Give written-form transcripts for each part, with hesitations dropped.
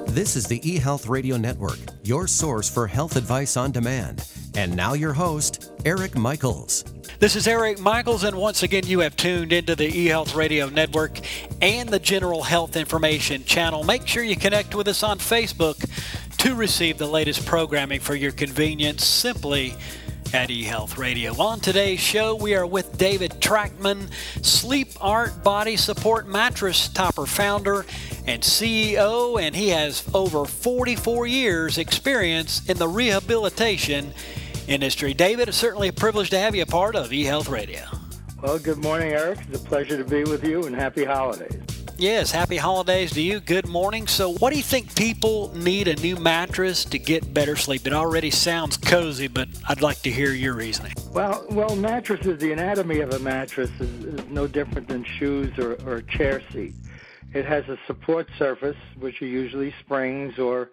This is the eHealth Radio Network, your source for health advice on demand. And now your host, Eric Michaels. This is Eric Michaels, and once again you have tuned into the eHealth Radio Network and the General Health Information Channel. Make sure you connect with us on Facebook to receive the latest programming for your convenience simply at eHealth Radio. On today's show, we are with David Trachman, Sleep Art Body Support Mattress Topper founder and CEO, and he has over 44 years experience in the rehabilitation industry. David, it's certainly a privilege to have you a part of eHealth Radio. Well, good morning, Eric. It's a pleasure to be with you, and happy holidays. Yes, happy holidays to you. Good morning. So what do you think people need a new mattress to get better sleep? It already sounds cozy, but I'd like to hear your reasoning. Well, mattresses, the anatomy of a mattress is no different than shoes or a chair seat. It has a support surface, which are usually springs or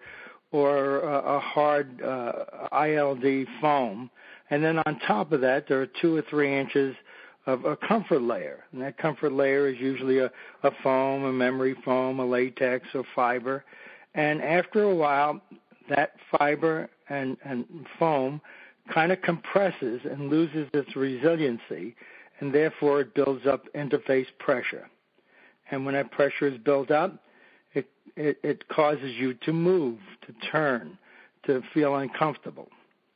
a hard ILD foam. And then on top of that, there are 2 or 3 inches of a comfort layer. And that comfort layer is usually a foam, a memory foam, a latex, or fiber. And after a while, that fiber and foam kind of compresses and loses its resiliency, and therefore it builds up interface pressure. And when that pressure is built up, it causes you to move, to turn, to feel uncomfortable.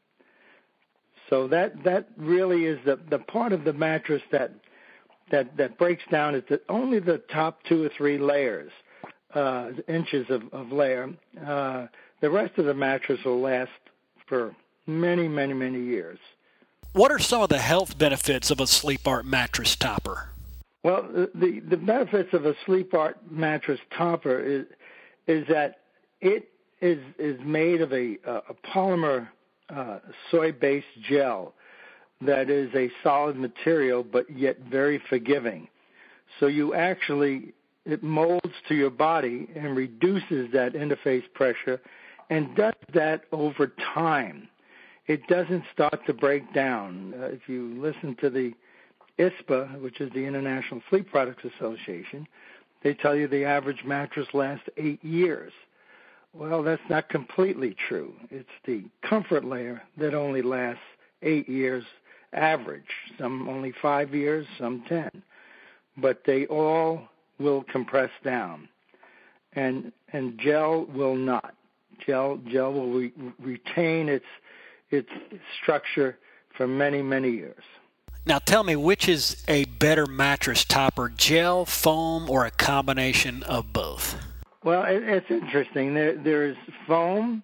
So that really is the part of the mattress that breaks down is that only the top 2 or 3 layers, inches of layer. The rest of the mattress will last for many, many, many years. What are some of the health benefits of a Sleep Art mattress topper? Well, the benefits of a Sleep Art mattress topper is that it is made of a polymer soy-based gel that is a solid material but yet very forgiving. So it molds to your body and reduces that interface pressure and does that over time. It doesn't start to break down. If you listen to the ISPA, which is the International Sleep Products Association, they tell you the average mattress lasts 8 years. Well, that's not completely true. It's the comfort layer that only lasts 8 years average, some only 5 years, some 10. But they all will compress down, and gel will not. Gel will retain its structure for many, many years. Now tell me, which is a better mattress topper, gel, foam, or a combination of both? Well, it's interesting. There's foam,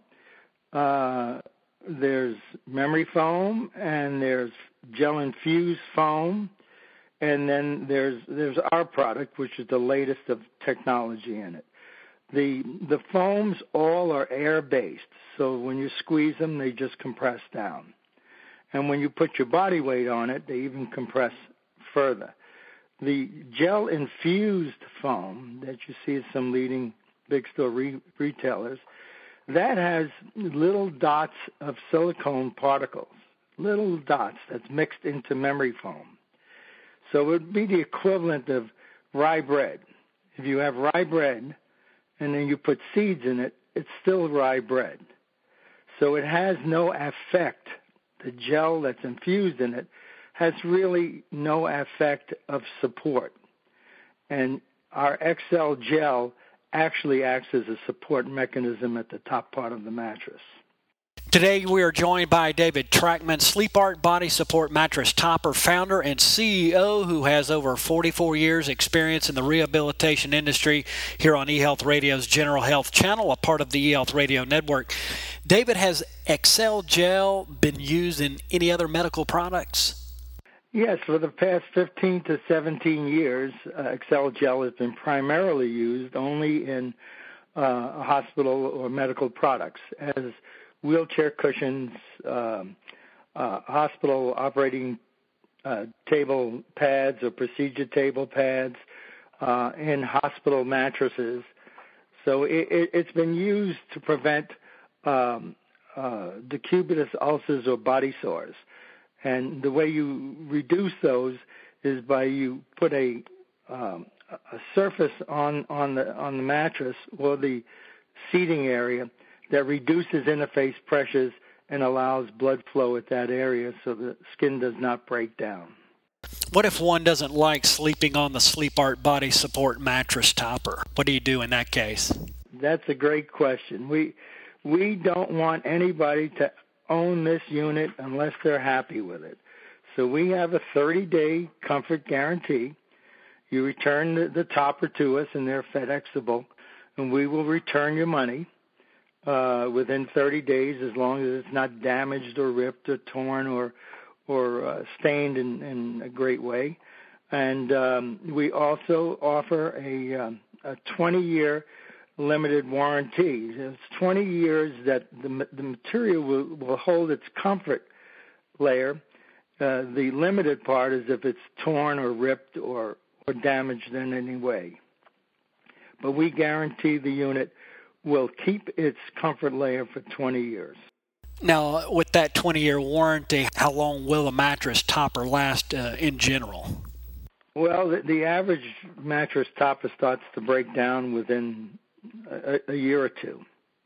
there's memory foam, and there's gel-infused foam, and then there's our product, which is the latest of technology in it. The foams all are air-based, so when you squeeze them, they just compress down. And when you put your body weight on it, they even compress further. The gel-infused foam that you see at some leading big store retailers, that has little dots of silicone particles, little dots that's mixed into memory foam. So it would be the equivalent of rye bread. If you have rye bread and then you put seeds in it, it's still rye bread. So it has no effect. The gel that's infused in it has really no effect of support. And our XL gel actually acts as a support mechanism at the top part of the mattress. Today we are joined by David Trachman, Sleep Art Body Support Mattress Topper founder and CEO, who has over 44 years experience in the rehabilitation industry here on eHealth Radio's General Health Channel, a part of the eHealth Radio Network. David, has XL Gel been used in any other medical products? Yes, for the past 15 to 17 years, XL Gel has been primarily used only in hospital or medical products as wheelchair cushions, hospital operating table pads or procedure table pads, in hospital mattresses. So it's been used to prevent decubitus ulcers or body sores. And the way you reduce those is by you put a surface on the mattress or the seating area that reduces interface pressures and allows blood flow at that area so the skin does not break down. What if one doesn't like sleeping on the SleepArt body support mattress topper? What do you do in that case? That's a great question. We don't want anybody to own this unit unless they're happy with it. So we have a 30-day comfort guarantee. You return the topper to us, and they're FedExable, and we will return your money within 30 days as long as it's not damaged or ripped or torn or stained in a great way. And we also offer a 20-year limited warranty. It's 20 years that the material will hold its comfort layer. The limited part is if it's torn or ripped or damaged in any way. But we guarantee the unit will keep its comfort layer for 20 years. Now, with that 20-year warranty, how long will a mattress topper last in general? Well, the average mattress topper starts to break down within a year or two.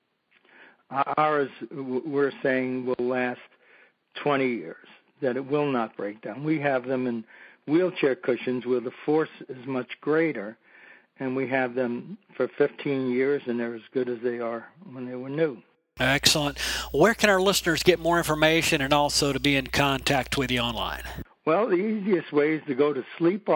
Ours, we're saying, will last 20 years, that it will not break down. We have them in wheelchair cushions where the force is much greater, and we have them for 15 years, and they're as good as they are when they were new. Excellent. Where can our listeners get more information and also to be in contact with you online? Well, the easiest way is to go to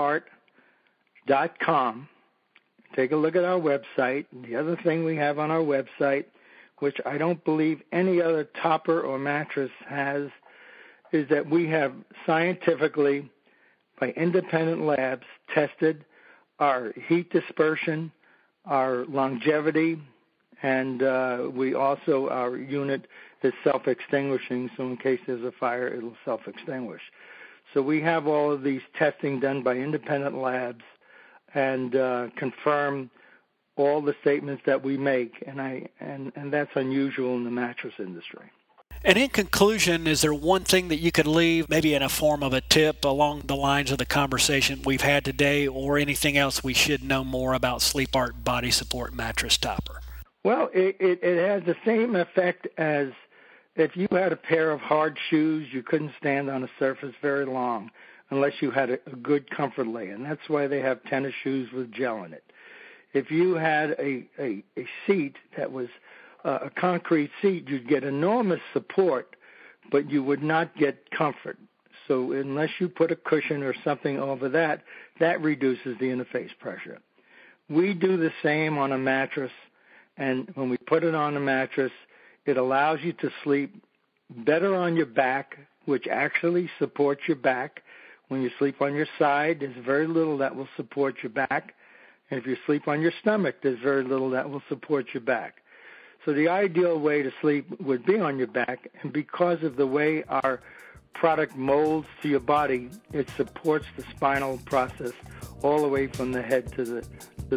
sleepart.com. Take a look at our website. The other thing we have on our website, which I don't believe any other topper or mattress has, is that we have scientifically, by independent labs, tested our heat dispersion, our longevity, and we also, our unit is self-extinguishing, so in case there's a fire, it'll self-extinguish. So we have all of these testing done by independent labs and confirm all the statements that we make, and that's unusual in the mattress industry. And in conclusion, is there one thing that you could leave, maybe in a form of a tip along the lines of the conversation we've had today, or anything else we should know more about SleepArt Body Support Mattress Topper? Well, it has the same effect as if you had a pair of hard shoes, you couldn't stand on a surface very long unless you had a good comfort layer, and that's why they have tennis shoes with gel in it. If you had a seat that was a concrete seat, you'd get enormous support, but you would not get comfort. So unless you put a cushion or something over that, that reduces the interface pressure. We do the same on a mattress, and when we put it on a mattress, it allows you to sleep better on your back, which actually supports your back. When you sleep on your side, there's very little that will support your back. And if you sleep on your stomach, there's very little that will support your back. So the ideal way to sleep would be on your back, and because of the way our product molds to your body, it supports the spinal process all the way from the head to the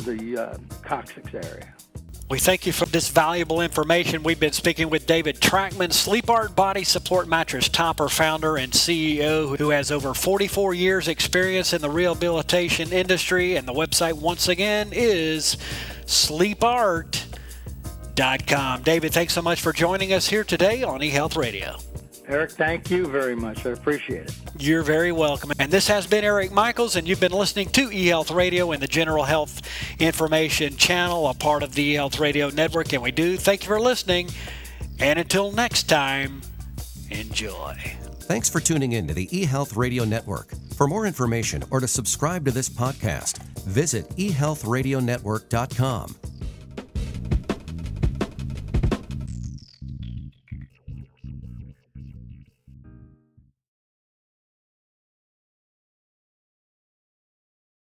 coccyx area. We thank you for this valuable information. We've been speaking with David Trackman, SleepArt Body Support Mattress Topper founder and CEO, who has over 44 years experience in the rehabilitation industry, and the website once again is sleepart.com. David, thanks so much for joining us here today on eHealth Radio. Eric, thank you very much. I appreciate it. You're very welcome. And this has been Eric Michaels, and you've been listening to eHealth Radio and the General Health Information Channel, a part of the eHealth Radio Network. And we do thank you for listening. And until next time, enjoy. Thanks for tuning in to the eHealth Radio Network. For more information or to subscribe to this podcast, visit eHealthRadioNetwork.com.